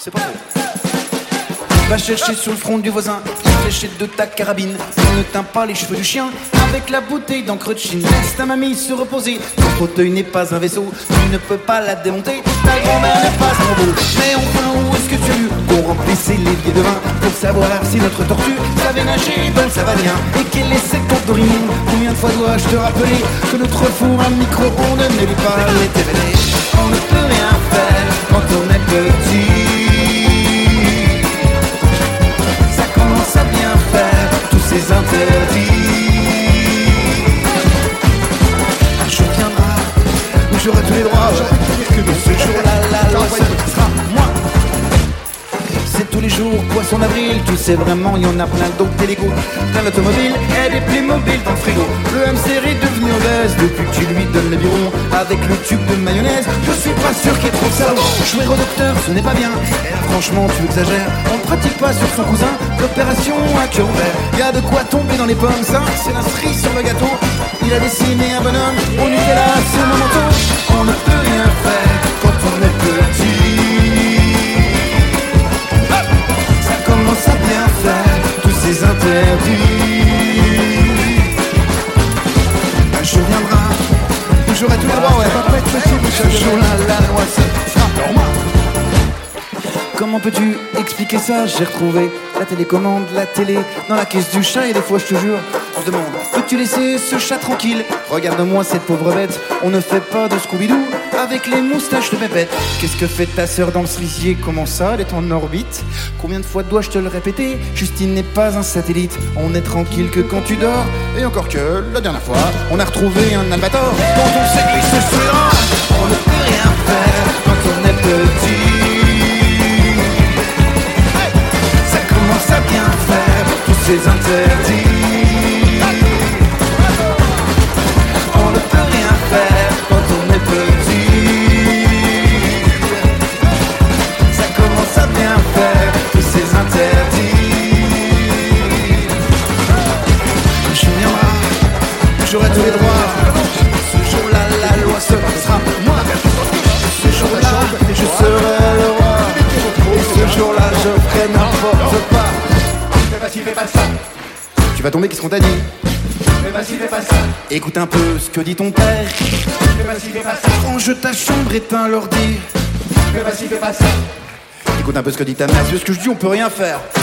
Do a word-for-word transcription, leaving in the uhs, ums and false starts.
C'est pas faux. Va chercher sur le front du voisin la fléchette de ta carabine. Ne teins pas les cheveux du chien avec la bouteille d'encre de Chine. Laisse ta mamie se reposer. Ton fauteuil n'est pas un vaisseau, tu ne peux pas la démonter. Ta grand-mère n'est pas un robot. Mais enfin, où est-ce que tu as vu qu'on remplissait l'évier de vin pour savoir si notre tortue savait nager dans le savanien? Et quel est cette compte d'Orimonde? Combien de fois dois-je te rappeler que notre four à micro-ondes ne lit pas les T V D? On ne peut rien faire quand on est petit. À bien faire tous ces interdits. Un jour viendra où j'aurai tous les droits. Que de ce jour-là, la loi sera moi. C'est tous les jours, poisson d'avril. Tu sais vraiment, il y en a plein d'autres. T'es l'ego, plein d'automobiles et des Playmobil dans le frigo. Le M C R est devenu obèse depuis que tu lui donnes le biberon avec le tube de mayonnaise. Je suis pas sûr qu'il y ait trop de cerveau. Jouer au docteur, ce n'est pas bien. Et là, franchement, tu exagères. On ne pratique pas sur son cousin l'opération à cœur ouvert. Y a de quoi tomber dans les pommes, ça, c'est la cerise sur le gâteau. Il a dessiné un bonhomme au Nutella sur le manteau. On ne peut rien faire quand on est petit. Ça commence à bien faire tous ces interdits. Un jour viendra où j'aurai tous les droits, ouais. Ça va pas être possible, ce jour-là, la loi sera pour moi. Comment peux-tu expliquer ça? J'ai retrouvé la télécommande, la télé dans la caisse du chat et des fois je te jure, on se demande, peux-tu laisser ce chat tranquille? Regarde-moi cette pauvre bête, on ne fait pas de Scooby-Doo avec les moustaches de Pépette. Qu'est-ce que fait ta sœur dans le cerisier? Comment ça, elle est en orbite? Combien de fois dois-je te le répéter? Justine n'est pas un satellite, on est tranquille que quand tu dors. Et encore que, la dernière fois, on a retrouvé un albator quand on s'est glissé sous les draps. On ne peut rien faire quand on est petit. À bien faire tous ces interdits. On ne peut rien faire quand on est petit. Ça commence à bien faire tous ces interdits. Je viendra, j'aurai tous les droits. Ce jour-là, la loi ce sera moi. Ce jour-là, je serai le roi. Et ce jour-là, je ferai n'importe quoi. Fais pas ça. Tu vas tomber, qu'est-ce qu'on t'a dit? Mais vas-y, fais pas ça. Écoute un peu ce que dit ton père. Mais vas-y, fais pas ça. Range ta chambre, éteins l'ordi. Mais vas-y, fais pas ça. Écoute un peu ce que dit ta mère. C'est ce que je dis, on peut rien faire.